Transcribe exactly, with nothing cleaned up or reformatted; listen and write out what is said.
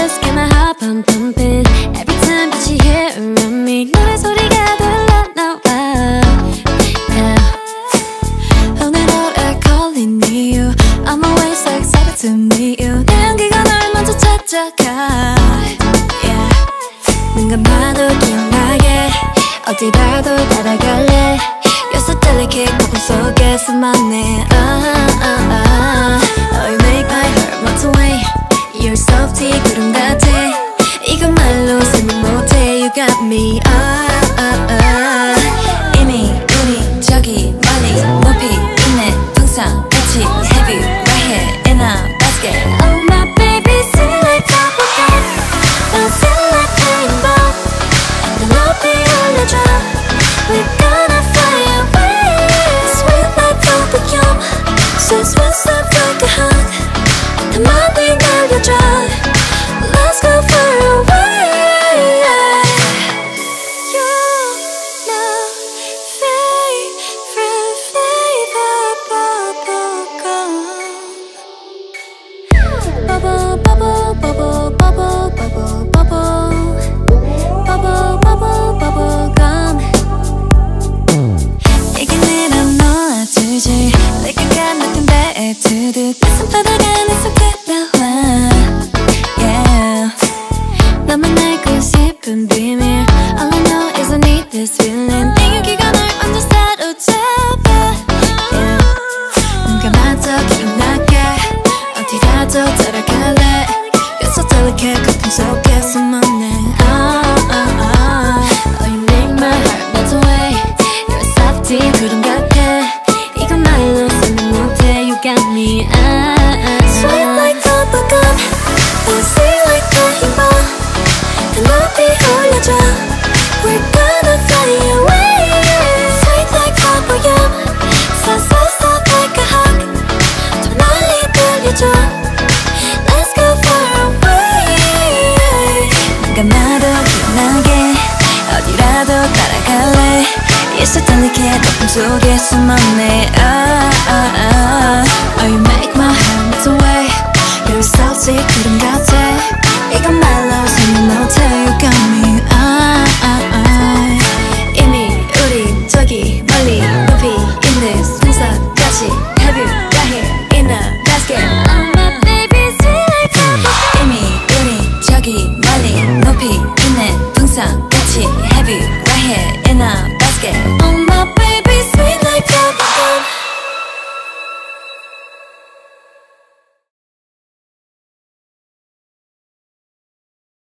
just get my heart pump pumping every time that you hear around me. 노래 소리가 들려 나와. Yeah. 오늘 걸린 이유 I'm always so excited to meet you. 내 향기가 널 먼저 찾아가. Yeah. 눈 감아도 기억나게 어디라도 따라갈래. You're so delicate 거품 속에 숨었네. uh, uh, uh. Oh, you make my heart melt away. You're softy 구름 같아. 이건 말로 설명 못해. You got me. uh, uh, uh. 이미 우리 저기 멀리 높이 있네. 풍선 같이 Have you right here in a basket. Oh my baby sing like bubblegum. Don't sing like rainbow. 내 높이 올려줘. We're gonna fly away. Sweet like bubblegum. So sweet soft like a hug. 더 많이 날려줘. Let's go far away. You know favorite flavor bubblegum. Bubble bubble bubble bubble bubble bubble. Bubble bubble bubble gum. 이게 내맘 놓아주지. 내가 같은 배에 두듯 가슴 바다가 내 손끝 나와. Yeah. 너만 알고 싶은 비밀. All I know is I need this feeling. 내 열기가 널 완전 사로잡아. Yeah. 눈 감아도 기억나게 어디라도 따라갈래. You're so delicate 거품 속에 숨었네. oh, oh, oh. Oh, you make my heart melt away. You're a softie 구름 같아. 이건 말로 설명 못해. You got me. ah, ah, ah. Sweet like bubblegum. Oh, sweet like rainbow. 더 높이 올려줘. We're gonna fly away. Sweet like bubblegum. So so soft like a hug. 더 멀리 들려줘. Let's go far away. 눈 감아도 기억나게 어디라도 따라갈래. You're so delicate 거품 속에 숨었네. ah, ah, ah. Oh, you make my heart melt away. You're salty 구름 같아. 이건 말로 설명 못해. You got me. ah, ah, ah. 이미 우리 저기 멀리 높이 있는 풍선같이 Have you right here in a basket. Oh my baby sweet like bubblegum. 이미 우리 저기